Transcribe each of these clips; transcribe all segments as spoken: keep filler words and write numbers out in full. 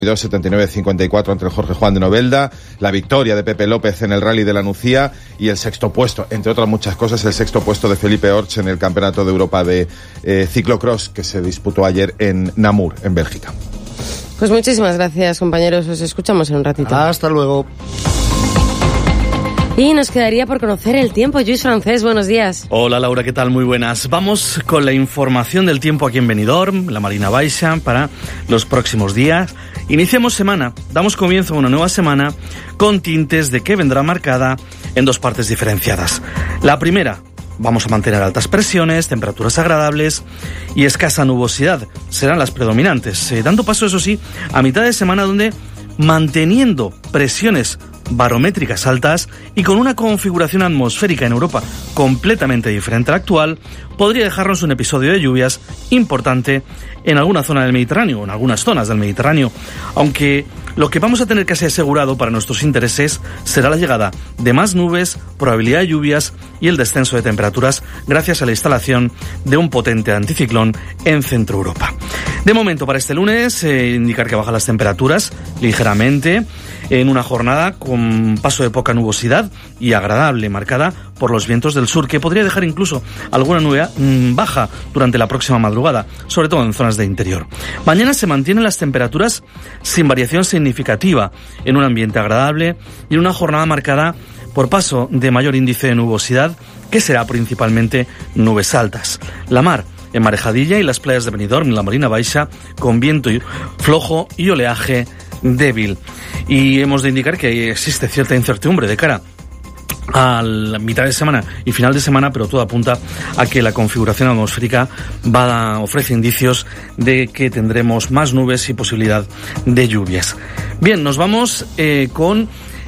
setenta y nueve cincuenta y cuatro entre Jorge Juan de Novelda, la victoria de Pepe López en el Rally de la Nucía y el sexto puesto, entre otras muchas cosas, el sexto puesto de Felipe Orts en el Campeonato de Europa de eh, ciclocross que se disputó ayer en Namur, en Bélgica. Pues muchísimas gracias, compañeros. Os escuchamos en un ratito. Hasta luego. Y nos quedaría por conocer el tiempo. Lluís Francés, buenos días. Hola Laura, ¿qué tal? Muy buenas. Vamos con la información del tiempo aquí en Benidorm, la Marina Baixa, para los próximos días. Iniciamos semana, damos comienzo a una nueva semana con tintes de que vendrá marcada en dos partes diferenciadas. La primera, vamos a mantener altas presiones, temperaturas agradables y escasa nubosidad. Serán las predominantes, eh, dando paso, eso sí, a mitad de semana donde, manteniendo presiones barométricas altas y con una configuración atmosférica en Europa completamente diferente a la actual, podría dejarnos un episodio de lluvias importante en alguna zona del Mediterráneo, o en algunas zonas del Mediterráneo, aunque lo que vamos a tener casi asegurado para nuestros intereses será la llegada de más nubes, probabilidad de lluvias y el descenso de temperaturas gracias a la instalación de un potente anticiclón en Centro Europa. De momento, para este lunes, eh, indicar que bajan las temperaturas ligeramente en una jornada con paso de poca nubosidad y agradable, marcada por los vientos del sur, que podría dejar incluso alguna nube mmm, baja durante la próxima madrugada, sobre todo en zonas de interior. Mañana se mantienen las temperaturas sin variación significativa, en un ambiente agradable y en una jornada marcada por paso de mayor índice de nubosidad, que será principalmente nubes altas. La mar en marejadilla y las playas de Benidorm, la Marina Baixa, con viento flojo y oleaje débil. Y hemos de indicar que existe cierta incertidumbre de cara a la mitad de semana y final de semana, pero todo apunta a que la configuración atmosférica va, ofrece indicios de que tendremos más nubes y posibilidad de lluvias. Bien, nos vamos eh, con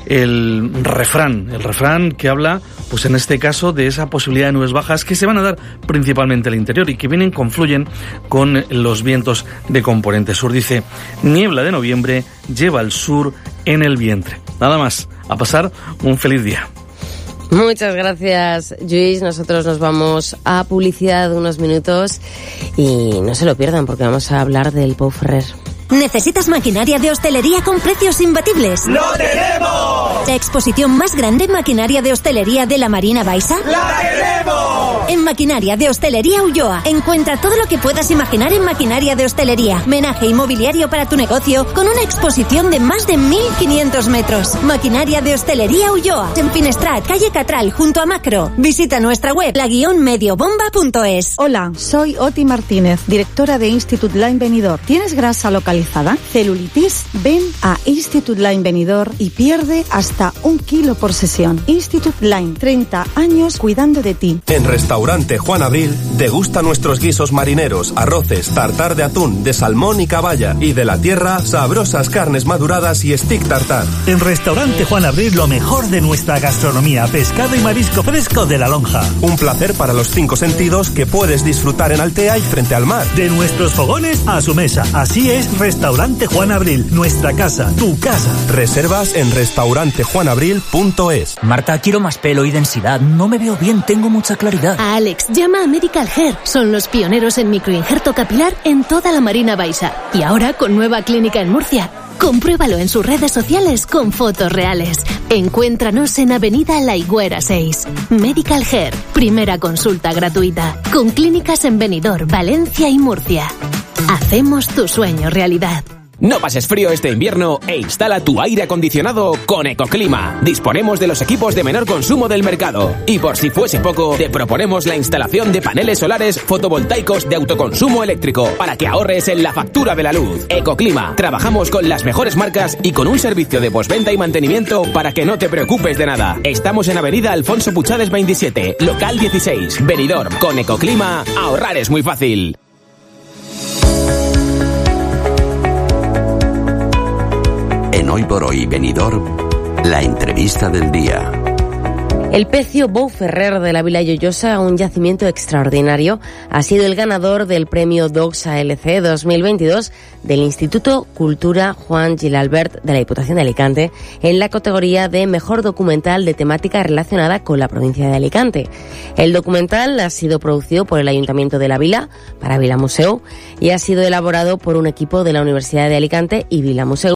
el refrán, el refrán que habla, pues en este caso, de esa posibilidad de nubes bajas que se van a dar principalmente al interior y que vienen, confluyen con los vientos de componente sur. Dice: niebla de noviembre lleva el sur en el vientre. Nada más, a pasar un feliz día. Muchas gracias, Lluís. Nosotros nos vamos a publicidad unos minutos y no se lo pierdan porque vamos a hablar del Pau Ferrer. ¿Necesitas maquinaria de hostelería con precios imbatibles? ¡Lo tenemos! ¿La exposición más grande en maquinaria de hostelería de la Marina Baixa? ¡La tenemos! En Maquinaria de Hostelería Ulloa encuentra todo lo que puedas imaginar en maquinaria de hostelería, menaje inmobiliario para tu negocio, con una exposición de más de mil quinientos metros. Maquinaria de Hostelería Ulloa, en Finestrat, calle Catral, junto a Macro. Visita nuestra web, la guión mediobomba punto es. Hola, soy Oti Martínez, directora de Institut Line Benidorm. ¿Tienes grasa localizada? ¿Celulitis? Ven a Institut Line Benidorm y pierde hasta un kilo por sesión. Institut Line, treinta años cuidando de ti. En Restaurante Juan Abril, degusta nuestros guisos marineros, arroces, tartar de atún, de salmón y caballa, y de la tierra, sabrosas carnes maduradas y stick tartar. En Restaurante Juan Abril, lo mejor de nuestra gastronomía, pescado y marisco fresco de La Lonja. Un placer para los cinco sentidos que puedes disfrutar en Altea y frente al mar. De nuestros fogones a su mesa. Así es Restaurante Juan Abril, nuestra casa, tu casa. Reservas en restaurante juan abril punto es. Marta, quiero más pelo y densidad. No me veo bien, tengo mucha claridad. A Alex, llama a Medical Hair. Son los pioneros en microinjerto capilar en toda la Marina Baixa. Y ahora con nueva clínica en Murcia. Compruébalo en sus redes sociales con fotos reales. Encuéntranos en Avenida La Higuera seis. Medical Hair, primera consulta gratuita. Con clínicas en Benidorm, Valencia y Murcia. Hacemos tu sueño realidad. No pases frío este invierno e instala tu aire acondicionado con Ecoclima. Disponemos de los equipos de menor consumo del mercado. Y por si fuese poco, te proponemos la instalación de paneles solares fotovoltaicos de autoconsumo eléctrico para que ahorres en la factura de la luz. Ecoclima. Trabajamos con las mejores marcas y con un servicio de postventa y mantenimiento para que no te preocupes de nada. Estamos en Avenida Alfonso Puchades veintisiete, local dieciséis, Benidorm. Con Ecoclima, ahorrar es muy fácil. En Hoy por Hoy Benidorm, la entrevista del día. El pecio Bou Ferrer de la Vila Lloyosa, un yacimiento extraordinario, ha sido el ganador del premio Doxa L C dos mil veintidós del Instituto Cultura Juan Gilalbert de la Diputación de Alicante en la categoría de Mejor Documental de temática relacionada con la provincia de Alicante. El documental ha sido producido por el Ayuntamiento de la Vila para Vila Museu y ha sido elaborado por un equipo de la Universidad de Alicante y Vila Museu